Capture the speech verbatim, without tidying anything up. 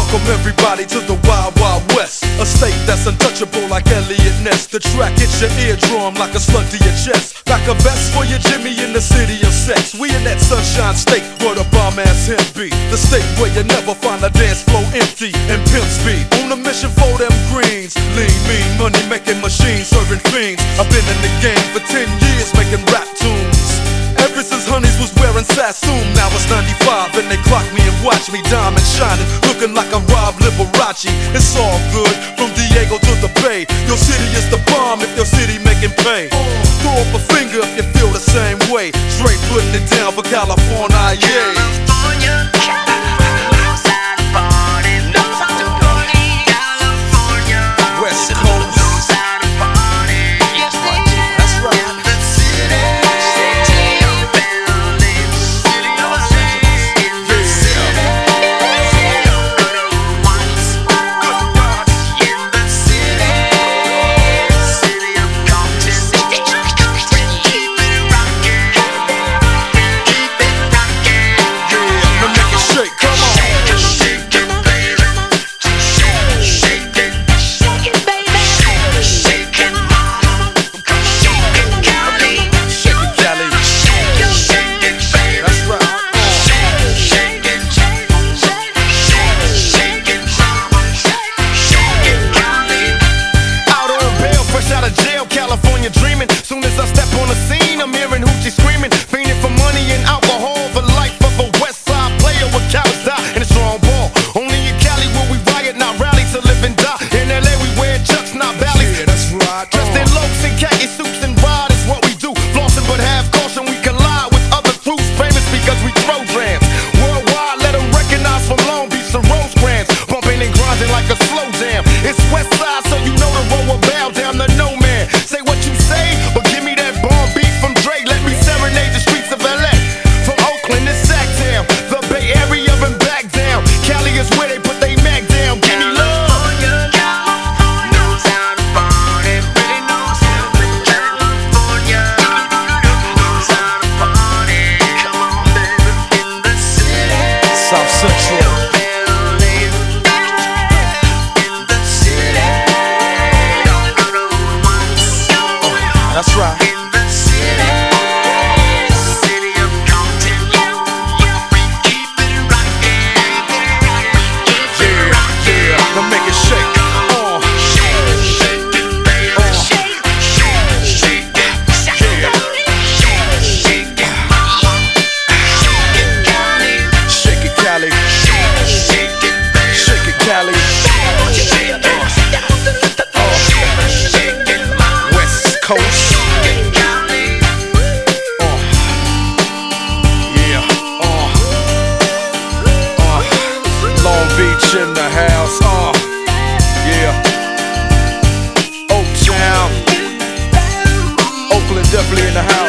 Welcome everybody to the Wild Wild West, a state that's untouchable like Elliot Ness. The track hits your eardrum like a slug to your chest. Like a vest for your Jimmy in the city of sex. We in that sunshine state where the bomb ass him be. The state where you never find a dance floor empty and pimp speed. On a mission for them greens. Lean, mean, money making machines serving fiends. I've been in the game for ten years making rap tunes. Ever since Honeys was wearing Sassoon. Now it's ninety-five and they clock me and watch me diamond shining, looking like a Rob Liberace. It's all good from Diego to the Bay. Your city is the bomb if your city making pay. Throw up a finger if you feel the same way. Straight putting it down for California, yeah. California, knows how to party, knows how to party. California, West Coast, knows how to party. Yes, they do. That's right. In the city, city of buildings, city of saints. In the city, city of good old ones, good ones. In the city, city of Compton, keep it rockin', keep it rockin'. Now make it shake, come on. Shake it, shake it, baby. Shake, shake it, shake it, baby. Shake it, mama. Shake it, Cali. Shake it, Cali. Shake it, shake it, baby. That's right. Shake, shake it, shake, shake, shake, shake it, mama. Shake it, Cali. Out on bail, fresh out of jail, California dreaming. Soon as I step on the scene, I'm hearing hoochie screaming, fiending for money and alcohol. The life of a West Side player with cowards die in a strong ball. Only in Cali will we riot, not rally to live and die. In L A we wear chucks, not valleys. Yeah, that's right. Dressed in locs and khaki suits and ride is what we do. Flossing but have caution, we collide with other crews. Famous because we throw drams. Worldwide, let them recognize from Long Beach to Rosecrans. Bumping and grinding like a slow jam. It's West Side, so you know the road will bow down to no man. Say what you say, but give me that bomb beat from Dre. Let me serenade the streets of L A. From Oakland to Sacktown, the Bay Area and back down. Cali is where they put they Mac down. Give me love. California, California knows how to party, really knows how to. California knows how to party. Come on, baby, in the city. South Central. Building. In the city. Good old ones. That's right. In the city. City of Compton. We keep it rockin'. Keep it Yeah, rockin'. yeah. Now make it shake. Uh. Shake, shake it, baby. Shake, shake, shake it, shake it, shake it, mama. Shake it, Cali. Shake it, Cali. Shake, shake it, baby. Shake it, Cali. Shake it, shake it, mama. West Coast. Shake it, Cali. Uh. Yeah. Uh. Uh. Long Beach in the house. Uh. Yeah. Oaktown. Oakland definitely in the house.